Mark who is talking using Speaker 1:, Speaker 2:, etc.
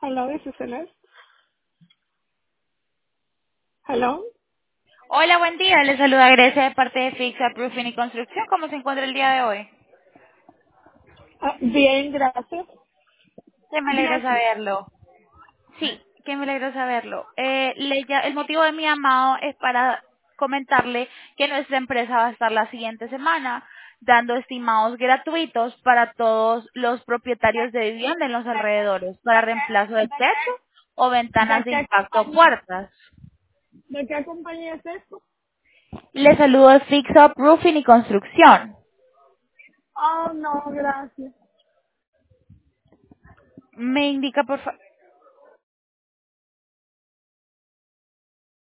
Speaker 1: Hello, this is Celeste. Hello.
Speaker 2: Hola, buen día. Le saluda Grecia de parte de Fixa Roofing y Construcción. ¿Cómo se encuentra el día de hoy?
Speaker 1: Bien, gracias.
Speaker 2: Que me alegra
Speaker 1: Gracias.
Speaker 2: saberlo. Sí, que me alegra saberlo. El motivo de mi llamado es para comentarle que nuestra empresa va a estar la siguiente semana dando estimados gratuitos para todos los propietarios de vivienda en los alrededores para reemplazo de techo o ventanas
Speaker 1: ¿De
Speaker 2: de
Speaker 1: qué
Speaker 2: impacto o
Speaker 1: compañía?
Speaker 2: puertas.
Speaker 1: ¿De qué compañía es esto?
Speaker 2: Le saludo de Fix Up Roofing y Construcción.
Speaker 1: Oh, no, gracias.
Speaker 2: Me indica, por favor.